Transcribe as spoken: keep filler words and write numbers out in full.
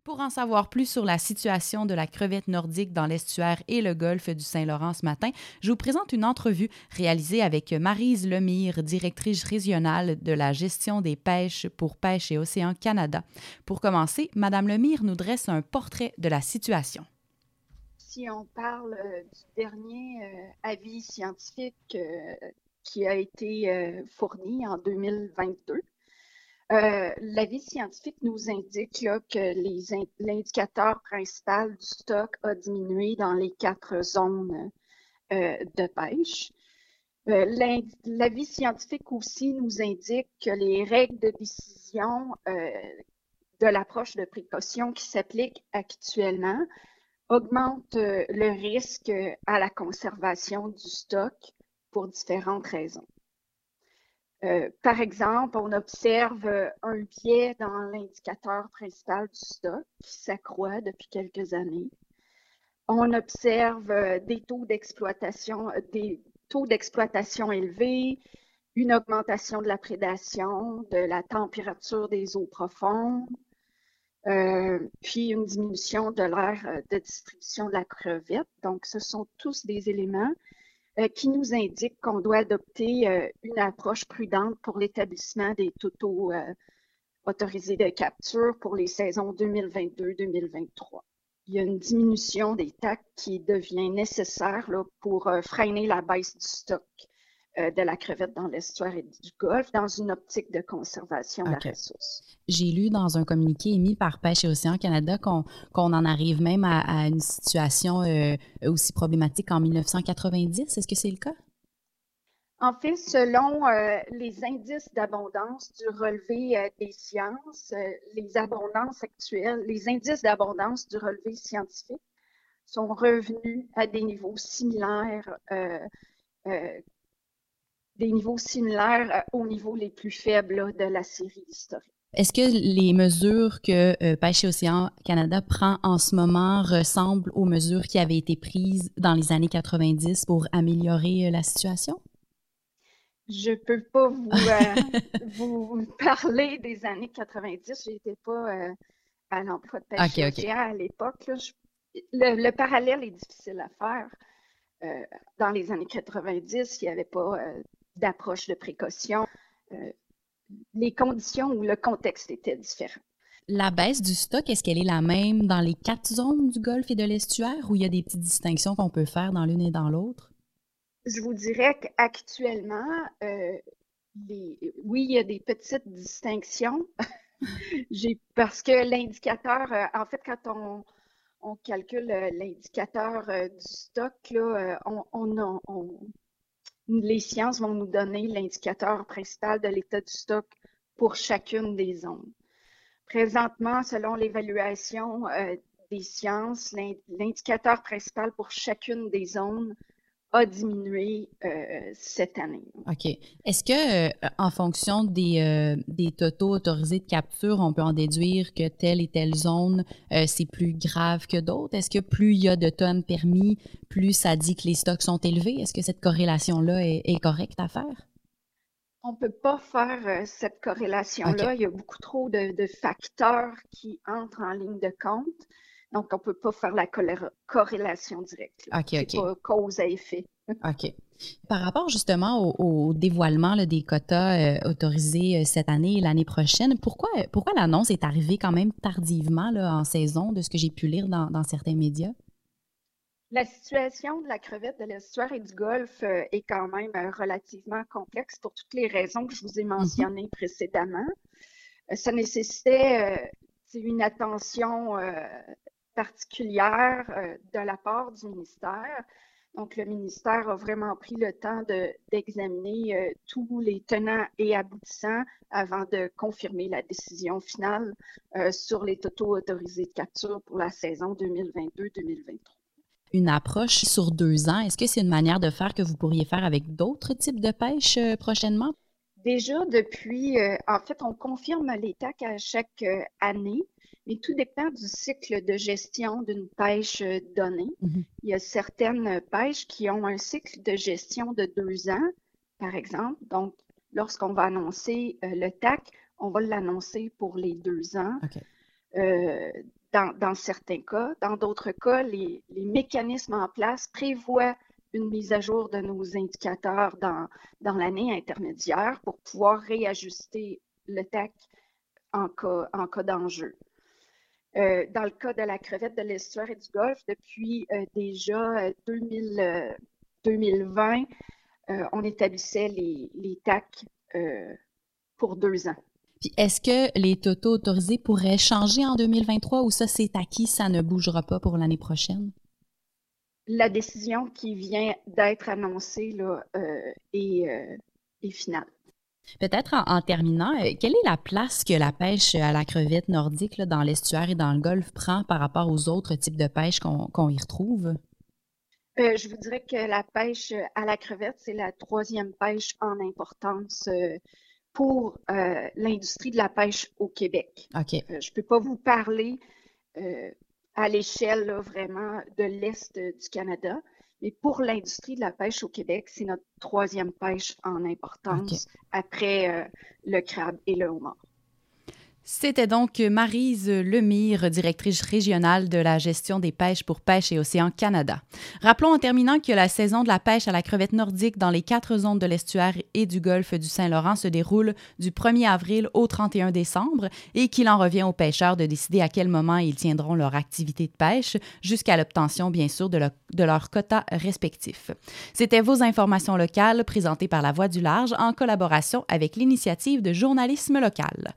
Pour en savoir plus sur la situation de la crevette nordique dans l'estuaire et le golfe du Saint-Laurent ce matin, je vous présente une entrevue réalisée avec Maryse Lemire, directrice régionale de la gestion des pêches pour Pêche et Océan Canada. Pour commencer, Madame Lemire nous dresse un portrait de la situation. Si on parle euh, du dernier euh, avis scientifique euh, qui a été euh, fourni en deux mille vingt-deux, Euh, l'avis scientifique nous indique là, que les in- l'indicateur principal du stock a diminué dans les quatre zones euh, de pêche. Euh, l'indi- l'avis scientifique aussi nous indique que les règles de décision euh, de l'approche de précaution qui s'applique actuellement augmentent euh, le risque à la conservation du stock pour différentes raisons. Euh, par exemple, on observe euh, un biais dans l'indicateur principal du stock qui s'accroît depuis quelques années. On observe euh, des taux d'exploitation, euh, des taux d'exploitation élevés, une augmentation de la prédation, de la température des eaux profondes, euh, puis une diminution de l'aire euh, de distribution de la crevette. Donc, ce sont tous des éléments euh, qui nous indique qu'on doit adopter euh, une approche prudente pour l'établissement des totaux euh, autorisés de capture pour les saisons deux mille vingt-deux deux mille vingt-trois. Il y a une diminution des T A C qui devient nécessaire là, pour euh, freiner la baisse du stock euh, de la crevette dans l'estuaire et du golfe dans une optique de conservation de la OK. ressource. J'ai lu dans un communiqué émis par Pêche et Océan Canada qu'on qu'on en arrive même à, à une situation euh, aussi problématique qu'en dix-neuf cent quatre-vingt-dix. Est-ce que c'est le cas? En fait, selon euh, les indices d'abondance du relevé euh, des sciences, euh, les abondances actuelles, les indices d'abondance du relevé scientifique sont revenus à des niveaux similaires, euh, euh, des niveaux similaires euh, aux niveaux les plus faibles là, de la série historique. Est-ce que les mesures que euh, Pêche et Océan Canada prend en ce moment ressemblent aux mesures qui avaient été prises dans les années quatre-vingt-dix pour améliorer euh, la situation? Je peux pas vous, euh, vous parler des années quatre-vingt-dix. J'étais pas euh, à l'emploi de Pêche OK, et OK. Océan à l'époque. Là. Je- le, le parallèle est difficile à faire. Euh, dans les années quatre-vingt-dix, il n'y avait pas euh, d'approche de précaution. Euh, les conditions ou le contexte étaient différents. La baisse du stock, est-ce qu'elle est la même dans les quatre zones du golfe et de l'estuaire ou il y a des petites distinctions qu'on peut faire dans l'une et dans l'autre? Je vous dirais qu'actuellement, euh, les, oui, il y a des petites distinctions. J'ai, parce que l'indicateur, euh, en fait, quand on, on calcule euh, l'indicateur euh, du stock, là, euh, on, on, a- on- les sciences vont nous donner l'indicateur principal de l'état du stock pour chacune des zones. Présentement, selon l'évaluation euh, des sciences, l'indicateur principal pour chacune des zones a diminué euh, cette année. OK. Est-ce que, euh, en fonction des, euh, des totaux autorisés de capture, on peut en déduire que telle et telle zone, euh, c'est plus grave que d'autres? Est-ce que plus il y a de tonnes permis, plus ça dit que les stocks sont élevés? Est-ce que cette corrélation-là est, est correcte à faire? On ne peut pas faire euh, cette OK. corrélation-là. Il y a beaucoup trop de, de facteurs qui entrent en ligne de compte. Donc, on ne peut pas faire la corrélation directe. OK, Ce n'est OK. pas cause à effet. OK. Par rapport justement au, au dévoilement là, des quotas euh, autorisés euh, cette année et l'année prochaine, pourquoi, pourquoi l'annonce est arrivée quand même tardivement là, en saison, de ce que j'ai pu lire dans, dans certains médias? La situation de la crevette de l'estuaire et du golfe euh, est quand même euh, relativement complexe pour toutes les raisons que je vous ai Mhm. mentionnées précédemment. Euh, ça nécessitait euh, une attention euh, particulière euh, de la part du ministère. Donc, le ministère a vraiment pris le temps de, d'examiner euh, tous les tenants et aboutissants avant de confirmer la décision finale euh, sur les totaux autorisés de capture pour la saison deux mille vingt-deux deux mille vingt-trois. Une approche sur deux ans, est-ce que c'est une manière de faire que vous pourriez faire avec d'autres types de pêche euh, prochainement? Déjà, depuis, euh, en fait, on confirme les T A C à chaque euh, année, mais tout dépend du cycle de gestion d'une pêche euh, donnée. Mhm. Il y a certaines pêches qui ont un cycle de gestion de deux ans, par exemple. Donc, lorsqu'on va annoncer euh, le T A C, on va l'annoncer pour les deux ans. OK. Euh, dans, dans certains cas. Dans d'autres cas, les, les mécanismes en place prévoient une mise à jour de nos indicateurs dans, dans l'année intermédiaire pour pouvoir réajuster le T A C en cas, en cas d'enjeu. Euh, dans le cas de la crevette de l'estuaire et du Golfe, depuis euh, déjà euh, deux mille, euh, deux mille vingt, euh, on établissait les, les T A C euh, pour deux ans. Puis est-ce que les totaux autorisés pourraient changer en deux mille vingt-trois ou ça, c'est acquis, ça ne bougera pas pour l'année prochaine? La décision qui vient d'être annoncée là, euh, est, euh, est finale. Peut-être en, en terminant, euh, quelle est la place que la pêche à la crevette nordique là, dans l'estuaire et dans le golfe prend par rapport aux autres types de pêche qu'on qu'on y retrouve? Euh, je vous dirais que la pêche à la crevette, c'est la troisième pêche en importance euh, pour euh, l'industrie de la pêche au Québec. OK. Euh, je ne peux pas vous parler euh, à l'échelle là, vraiment de l'Est du Canada, mais pour l'industrie de la pêche au Québec, c'est notre troisième pêche en importance OK. après euh, le crabe et le homard. C'était donc Maryse Lemire, directrice régionale de la gestion des pêches pour Pêche et Océan Canada. Rappelons en terminant que la saison de la pêche à la crevette nordique dans les quatre zones de l'estuaire et du golfe du Saint-Laurent se déroule du premier avril au trente et un décembre et qu'il en revient aux pêcheurs de décider à quel moment ils tiendront leur activité de pêche jusqu'à l'obtention, bien sûr, de, le, de leurs quotas respectifs. C'était vos informations locales présentées par La Voix du Large en collaboration avec l'Initiative de journalisme local.